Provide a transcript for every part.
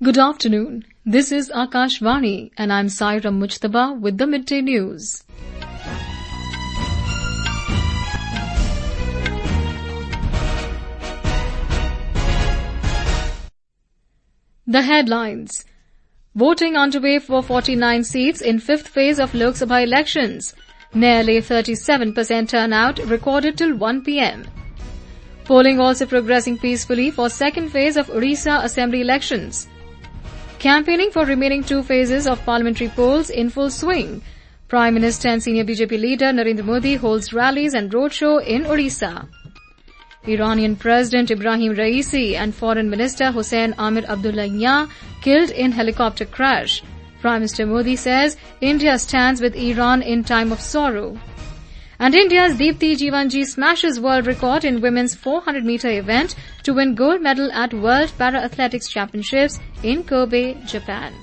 Good afternoon. This is Akashvani and I'm Saira Mujtaba with the midday news. The headlines. Voting underway for 49 seats in fifth phase of Lok Sabha elections. Nearly 37% turnout recorded till 1 p.m. Polling also progressing peacefully for second phase of Odisha Assembly elections. Campaigning for remaining two phases of parliamentary polls in full swing. Prime Minister and senior BJP leader Narendra Modi holds rallies and roadshow in Odisha. Iranian President Ibrahim Raisi and Foreign Minister Hossein Amir Abdullahian killed in helicopter crash. Prime Minister Modi says India stands with Iran in time of sorrow. And India's Deepti Jivanji smashes world record in women's 400-meter event to win gold medal at World Para-Athletics Championships in Kobe, Japan.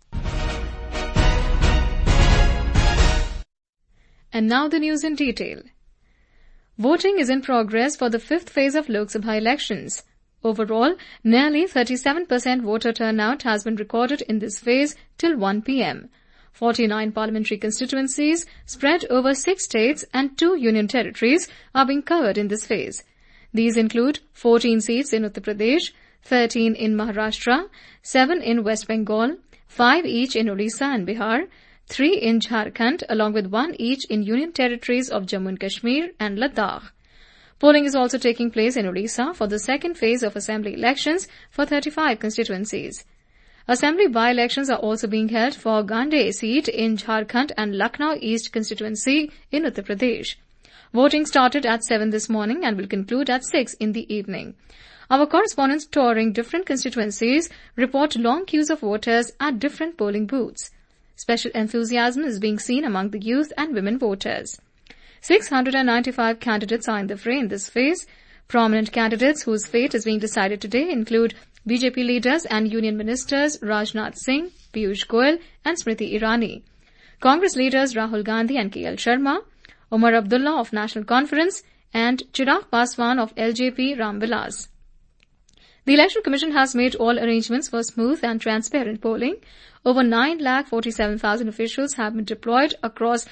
And now the news in detail. Voting is in progress for the fifth phase of Lok Sabha elections. Overall, nearly 37% voter turnout has been recorded in this phase till 1 p.m. 49 parliamentary constituencies spread over 6 states and 2 union territories are being covered in this phase. These include 14 seats in Uttar Pradesh, 13 in Maharashtra, 7 in West Bengal, 5 each in Odisha and Bihar, 3 in Jharkhand, along with 1 each in union territories of Jammu and Kashmir and Ladakh. Polling is also taking place in Odisha for the second phase of assembly elections for 35 constituencies. Assembly by-elections are also being held for Gandhe seat in Jharkhand and Lucknow East constituency in Uttar Pradesh. Voting started at 7 this morning and will conclude at 6 in the evening. Our correspondents touring different constituencies report long queues of voters at different polling booths. Special enthusiasm is being seen among the youth and women voters. 695 candidates are in the fray in this phase. Prominent candidates whose fate is being decided today include BJP leaders and union ministers Rajnath Singh, Piyush Goyal and Smriti Irani, Congress leaders Rahul Gandhi and KL Sharma, Omar Abdullah of National Conference and Chirag Paswan of LJP Ram Vilas. The Election Commission has made all arrangements for smooth and transparent polling. Over 9,47,000 officials have been deployed across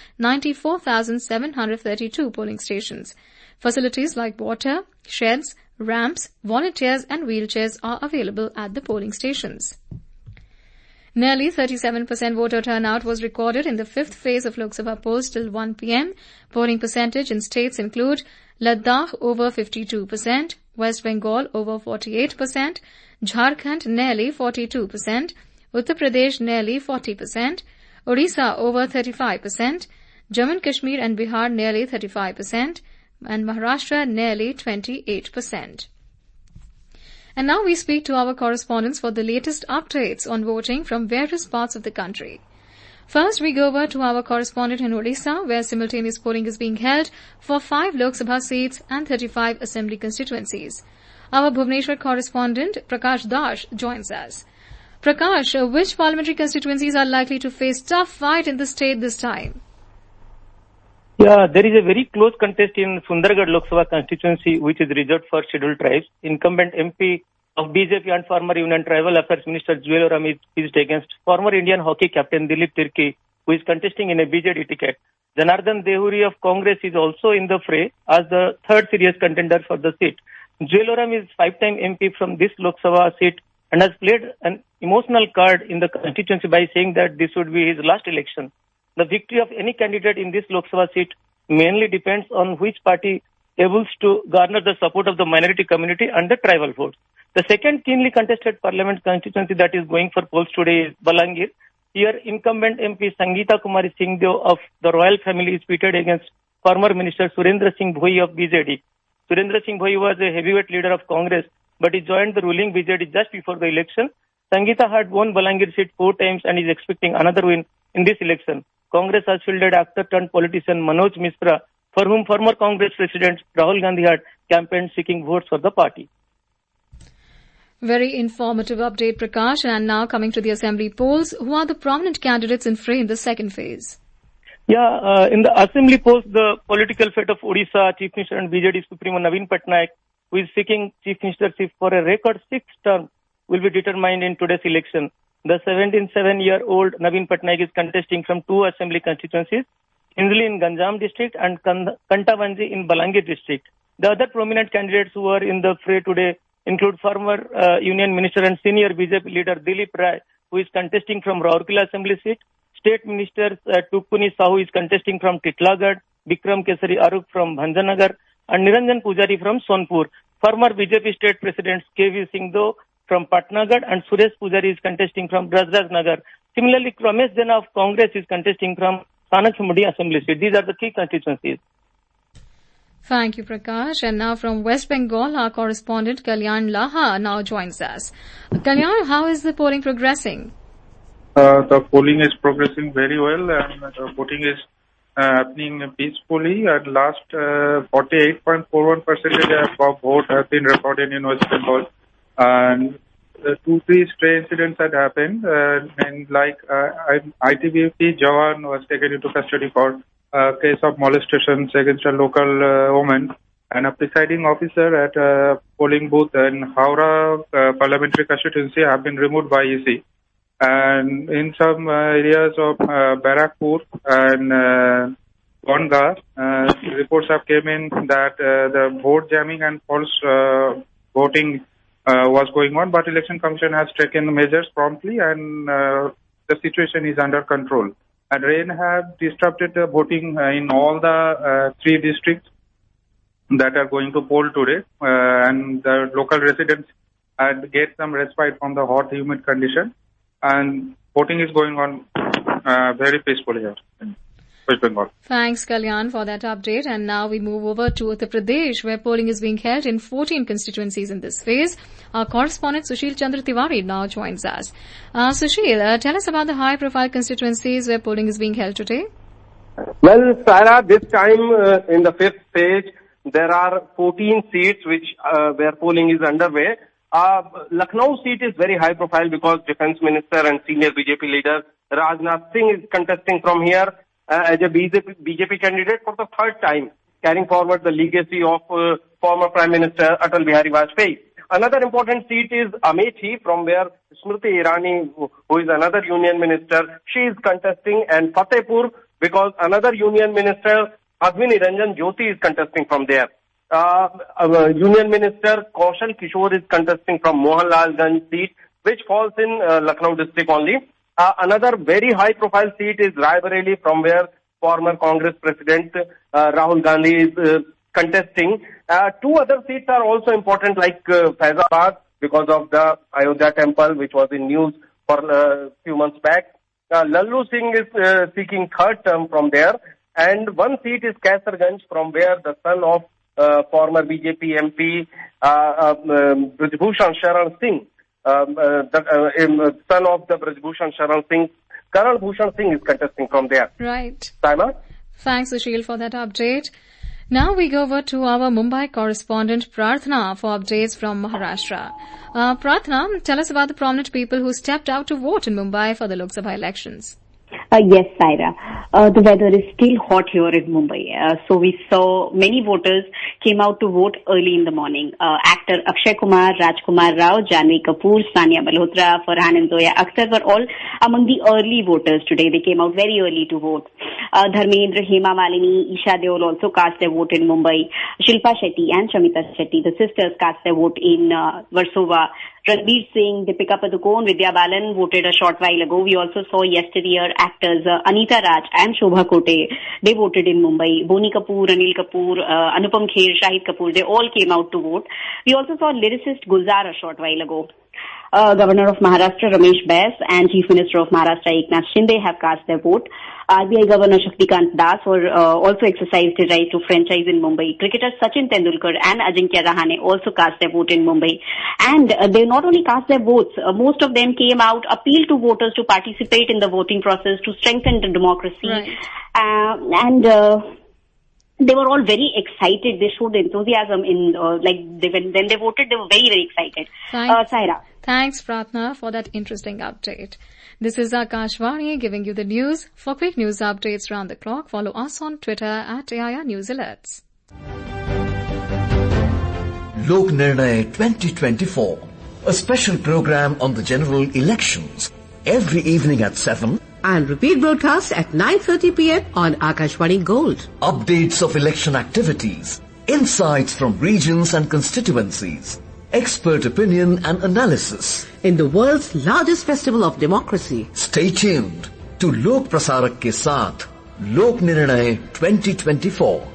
94,732 polling stations. Facilities like water, sheds, ramps, volunteers and wheelchairs are available at the polling stations. Nearly 37% voter turnout was recorded in the fifth phase of Lok Sabha polls till 1 p.m. Polling percentage in states include Ladakh over 52%, West Bengal over 48%, Jharkhand nearly 42%, Uttar Pradesh nearly 40%, Odisha over 35%, Jammu and Kashmir and Bihar nearly 35%, and Maharashtra nearly 28%. And now we speak to our correspondents for the latest updates on voting from various parts of the country. First, we go over to our correspondent in Odisha, where simultaneous polling is being held for 5 Lok Sabha seats and 35 assembly constituencies. Our Bhubaneswar correspondent, Prakash Dash, joins us. Prakash, which parliamentary constituencies are likely to face tough fight in the state this time? Yeah, there is a very close contest in Sundargarh Lok Sabha constituency, which is reserved for scheduled tribes. Incumbent MP of BJP and former Union Tribal Affairs Minister Jewel Oram is pitched against former Indian hockey captain Dilip Tirkey, who is contesting in a BJD ticket. Janardhan Dehuri of Congress is also in the fray as the third serious contender for the seat. Jewel Oram is 5-time MP from this Lok Sabha seat and has played an emotional card in the constituency by saying that this would be his last election. The victory of any candidate in this Lok Sabha seat mainly depends on which party able to garner the support of the minority community and the tribal votes. The second keenly contested parliament constituency that is going for polls today is Balangir. Here, incumbent MP Sangeeta Kumari Singhdeo of the royal family is pitted against former Minister Surendra Singh Bhoi of BJD. Surendra Singh Bhoi was a heavyweight leader of Congress, but he joined the ruling BJD just before the election. Sangeeta had won Balangir seat 4 times and is expecting another win in this election. Congress has fielded actor-turned-politician Manoj Misra, for whom former Congress President Rahul Gandhi had campaigned seeking votes for the party. Very informative update, Prakash. And now coming to the assembly polls, who are the prominent candidates in fray in the second phase? Yeah, in the assembly polls, the political fate of Odisha Chief Minister and BJD Supremo Naveen Patnaik, who is seeking Chief Ministership for a record 6th term, will be determined in today's election. The 77-year-old Naveen Patnaik is contesting from two assembly constituencies, Hindli in Ganjam district and Kantavanji in Balangir district. The other prominent candidates who are in the fray today include former Union Minister and senior BJP leader Dilip Rai, who is contesting from Rourkela Assembly seat. State Minister Tukuni Sahu is contesting from Titlagarh, Bikram Kesari Aruk from Bhanjanagar, and Niranjan Pujari from Sonpur. Former BJP State Presidents KV Singhdeo from Patnagarh and Suresh Pujari is contesting from Rajnagar. Similarly, Ramesh Jena of Congress is contesting from Sanaksamudi Assembly seat. These are the key constituencies. Thank you, Prakash. And now from West Bengal, our correspondent Kalyan Laha now joins us. Kalyan, how is the polling progressing? The polling is progressing very well, and the voting is happening peacefully. At last, 48.41% of vote has been recorded in West Bengal. And 2-3 stray incidents had happened, and like ITBP Jawan was taken into custody for a case of molestations against a local woman, and a presiding officer at a polling booth in Howrah parliamentary constituency have been removed by EC. And in some areas of Barakpur and Bonga, reports have come in that the vote jamming and false voting was going on, but Election Commission has taken measures promptly, and the situation is under control. And rain have disrupted the voting in all the 3 districts that are going to poll today, and the local residents had get some respite from the hot, humid condition, and voting is going on very peacefully here in West Bengal. Thanks, Kalyan, for that update. And now we move over to Uttar Pradesh, where polling is being held in 14 constituencies in this phase. Our correspondent Sushil Chandra Tiwari now joins us. Sushil, tell us about the high-profile constituencies where polling is being held today. Well, Sarah, this time in the 5th stage, there are 14 seats where polling is underway. Lucknow seat is very high profile because Defence Minister and senior BJP leader Rajnath Singh is contesting from here as a BJP candidate for the 3rd time, carrying forward the legacy of former Prime Minister Atal Bihari Vajpayee. Another important seat is Amethi, from where Smriti Irani, who is another Union Minister, she is contesting, and Fatehpur, because another Union Minister, Ashwini Ranjan Jyoti, is contesting from there. Union Minister Kaushal Kishore is contesting from Mohanlalganj seat, which falls in Lucknow district only. Another very high-profile seat is Raebareli, from where former Congress President Rahul Gandhi is contesting. 2 other seats are also important, like Faizabad, because of the Ayodhya temple, which was in news for a few months back. Lallu Singh is seeking 3rd term from there. And 1 seat is Kaisarganj, from where the son of former BJP MP Brajbhushan Sharan Singh, the son of the Brajbhushan Sharan Singh, Karan Bhushan Singh is contesting from there. Right. Saima? Thanks, Sushil, for that update. Now we go over to our Mumbai correspondent Prarthana for updates from Maharashtra. Prarthana, tell us about the prominent people who stepped out to vote in Mumbai for the Lok Sabha elections. Yes, Saira. The weather is still hot here in Mumbai. So we saw many voters came out to vote early in the morning. Actor Akshay Kumar, Rajkumar Rao, Janhvi Kapoor, Sania Malhotra, Farhan and Zoya Akhtar were all among the early voters today. They came out very early to vote. Dharmendra, Hema Malini, Isha Deol also cast their vote in Mumbai. Shilpa Shetty and Shamita Shetty, the sisters, cast their vote in Versova. Ranveer Singh, Deepika Padukone, Vidya Balan voted a short while ago. We also saw yesteryear actors Anita Raj and Shobha Kote. They voted in Mumbai. Boni Kapoor, Anil Kapoor, Anupam Kher, Shahid Kapoor, they all came out to vote. We also saw lyricist Gulzar a short while ago. Governor of Maharashtra Ramesh Bais and Chief Minister of Maharashtra Eknath Shinde have cast their vote. RBI Governor Shaktikant Das also exercised his right to franchise in Mumbai. Cricketers Sachin Tendulkar and Ajinkya Rahane also cast their vote in Mumbai. And they not only cast their votes, most of them came out, appealed to voters to participate in the voting process to strengthen the democracy. Right. They were all very excited. They showed enthusiasm when they voted, they were very, very excited. Saira. Thanks, Pratna, for that interesting update. This is Akashvani giving you the news. For quick news updates round the clock, follow us on Twitter at AIR News Alerts. लोक निर्णय 2024 a special program on the general elections every evening at 7 and repeat broadcast at 9:30 p.m. on Akashvani Gold. Updates of election activities, insights from regions and constituencies, expert opinion and analysis in the world's largest festival of democracy. Stay tuned to Lok Prasarak ke saath Lok Nirnay 2024.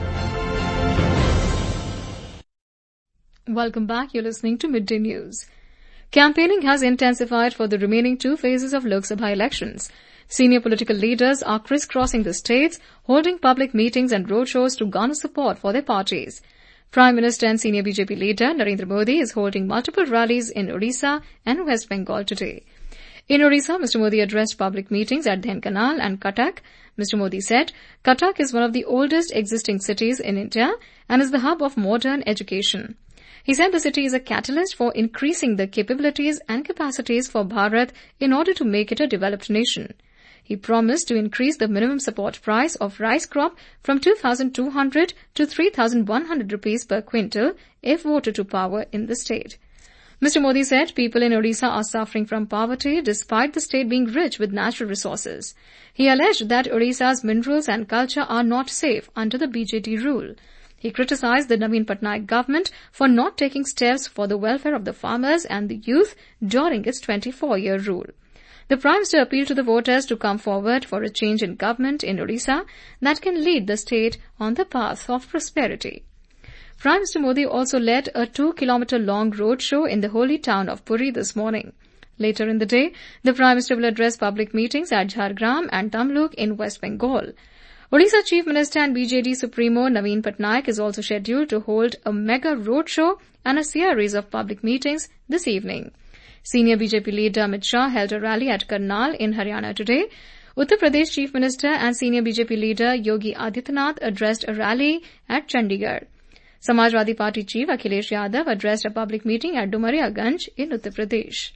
Welcome back. You're listening to Midday News. Campaigning has intensified for the remaining 2 phases of Lok Sabha elections. Senior political leaders are crisscrossing the states, holding public meetings and roadshows to garner support for their parties. Prime Minister and senior BJP leader Narendra Modi is holding multiple rallies in Odisha and West Bengal today. In Odisha, Mr. Modi addressed public meetings at Dhenkanal and Cuttack. Mr. Modi said, Cuttack is one of the oldest existing cities in India and is the hub of modern education. He said the city is a catalyst for increasing the capabilities and capacities for Bharat in order to make it a developed nation. He promised to increase the minimum support price of rice crop from 2,200 to 3,100 rupees per quintal if voted to power in the state. Mr. Modi said people in Odisha are suffering from poverty despite the state being rich with natural resources. He alleged that Odisha's minerals and culture are not safe under the BJD rule. He criticized the Naveen Patnaik government for not taking steps for the welfare of the farmers and the youth during its 24-year rule. The Prime Minister appealed to the voters to come forward for a change in government in Odisha that can lead the state on the path of prosperity. Prime Minister Modi also led a 2-kilometer-long roadshow in the holy town of Puri this morning. Later in the day, the Prime Minister will address public meetings at Jhargram and Tamluk in West Bengal. Odisha Chief Minister and BJD Supremo Naveen Patnaik is also scheduled to hold a mega roadshow and a series of public meetings this evening. Senior BJP leader Amit Shah held a rally at Karnal in Haryana today. Uttar Pradesh Chief Minister and senior BJP leader Yogi Adityanath addressed a rally at Chandigarh. Samajwadi Party Chief Akhilesh Yadav addressed a public meeting at Dumariaganj in Uttar Pradesh.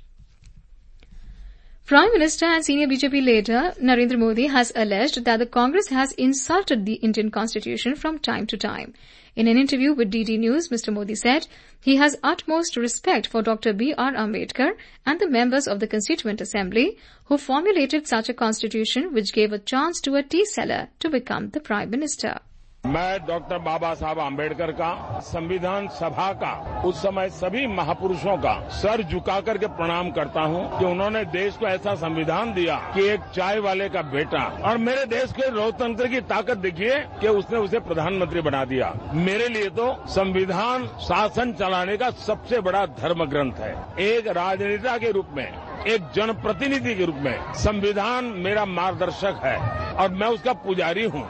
Prime Minister and senior BJP leader Narendra Modi has alleged that the Congress has insulted the Indian Constitution from time to time. In an interview with DD News, Mr. Modi said he has utmost respect for Dr. B.R. Ambedkar and the members of the Constituent Assembly who formulated such a constitution which gave a chance to a tea seller to become the Prime Minister. मैं doctor Baba Saheb Ambedkar का संविधान सभा का उस समय सभी महापुरुषों का सर झुका करके प्रणाम करता हूं कि उन्होंने देश को ऐसा संविधान दिया कि एक चाय वाले का बेटा और मेरे देश के लोकतंत्र की ताकत देखिए कि उसने उसे प्रधानमंत्री बना दिया। मेरे लिए तो संविधान शासन चलाने का सबसे बड़ा धर्म ग्रंथ है। एक राजनेता के रूप में, एक जनप्रतिनिधि के रूप में संविधान मेरा मार्गदर्शक है और मैं उसका पुजारी हूं।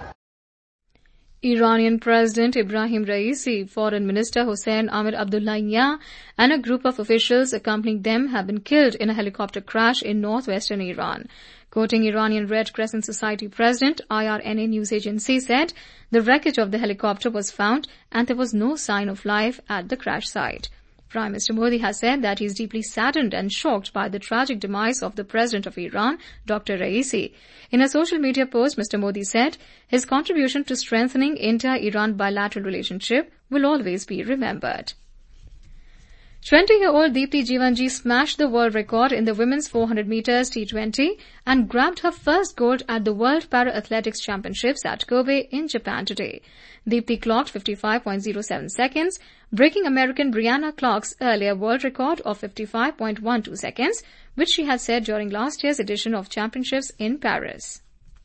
Iranian President Ibrahim Raisi, Foreign Minister Hossein Amir Abdullahian and a group of officials accompanying them have been killed in a helicopter crash in northwestern Iran. Quoting Iranian Red Crescent Society President, IRNA news agency said the wreckage of the helicopter was found and there was no sign of life at the crash site. Prime Minister Modi has said that he is deeply saddened and shocked by the tragic demise of the President of Iran, Dr. Raisi. In a social media post, Mr. Modi said his contribution to strengthening India-Iran bilateral relationship will always be remembered. 20-year-old Deepti Jivanji smashed the world record in the women's 400 meters T20 and grabbed her first gold at the World Para-Athletics Championships at Kobe in Japan today. Deepti clocked 55.07 seconds, breaking American Brianna Clark's earlier world record of 55.12 seconds, which she had set during last year's edition of Championships in Paris.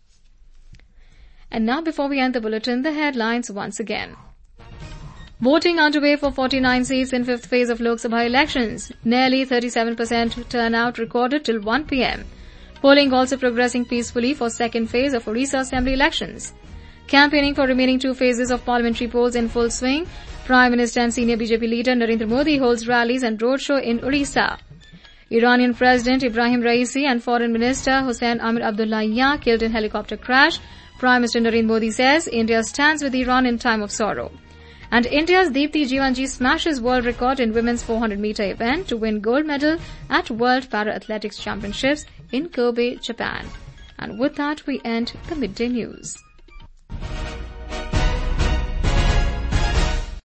And now, before we end the bulletin, the headlines once again. Voting underway for 49 seats in 5th phase of Lok Sabha elections. Nearly 37% turnout recorded till 1 p.m. Polling also progressing peacefully for 2nd phase of Odisha Assembly elections. Campaigning for remaining 2 phases of parliamentary polls in full swing. Prime Minister and senior BJP leader Narendra Modi holds rallies and roadshow in Odisha. Iranian President Ibrahim Raisi and Foreign Minister Hossein Amir Abdullahian killed in helicopter crash. Prime Minister Narendra Modi says India stands with Iran in time of sorrow. And India's Deepti Jivanji smashes world record in women's 400-meter event to win gold medal at World Para-Athletics Championships in Kobe, Japan. And with that, we end the Midday News.